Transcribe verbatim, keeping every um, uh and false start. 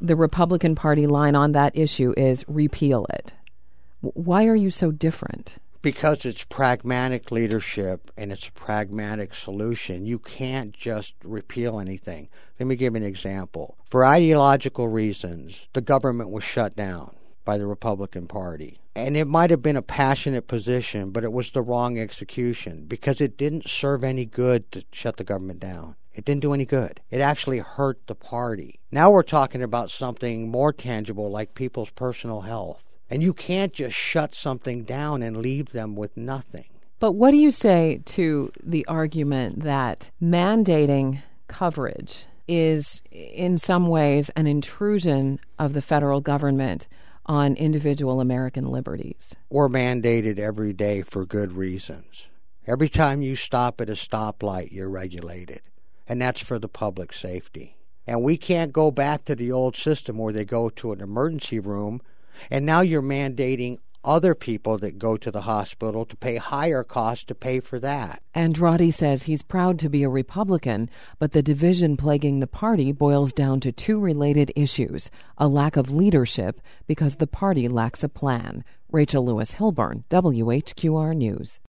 the Republican Party line on that issue is repeal it. Why are you so different? Because it's pragmatic leadership and it's a pragmatic solution. You can't just repeal anything. Let me give you an example. For ideological reasons, the government was shut down by the Republican Party. And it might have been a passionate position, but it was the wrong execution because it didn't serve any good to shut the government down. It didn't do any good. It actually hurt the party. Now we're talking about something more tangible like people's personal health. And you can't just shut something down and leave them with nothing. But what do you say to the argument that mandating coverage is in some ways an intrusion of the federal government on individual American liberties? We're mandated every day for good reasons. Every time you stop at a stoplight, you're regulated. And that's for the public safety. And we can't go back to the old system where they go to an emergency room and now you're mandating other people that go to the hospital to pay higher costs to pay for that. Andrade says he's proud to be a Republican, but the division plaguing the party boils down to two related issues: a lack of leadership because the party lacks a plan. Rachel Lewis Hilburn, W H Q R News.